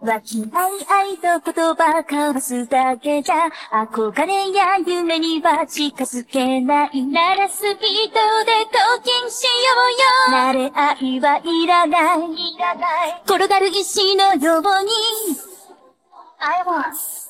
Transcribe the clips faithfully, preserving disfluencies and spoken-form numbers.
わきあいあいと言葉交わすだけじゃ憧れや夢には近づけないならスピードでトーキンしようよ慣れ合いはいらないいらない転がる石のように I want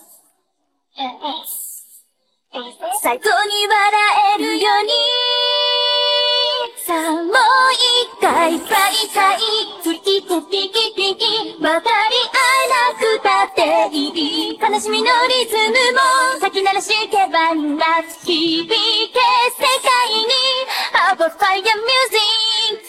最高に笑えるようにさあもう一回再会フリキフリキフリキ渡り合えなくたっていい悲しみのリズムも先鳴らしてばな響け世界に Our fire music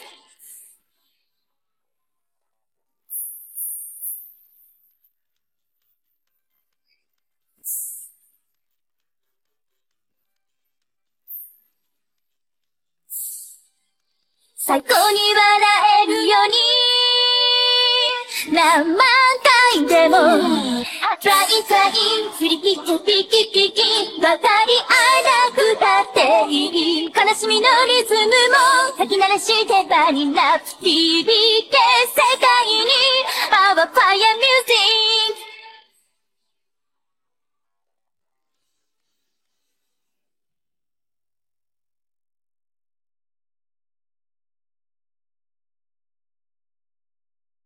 最高に笑えるように何万回でも Try try 振り切ってピキピキ渡り合えなくたっていい悲しみのリズムも先鳴らして場にな響け世界に Our fire music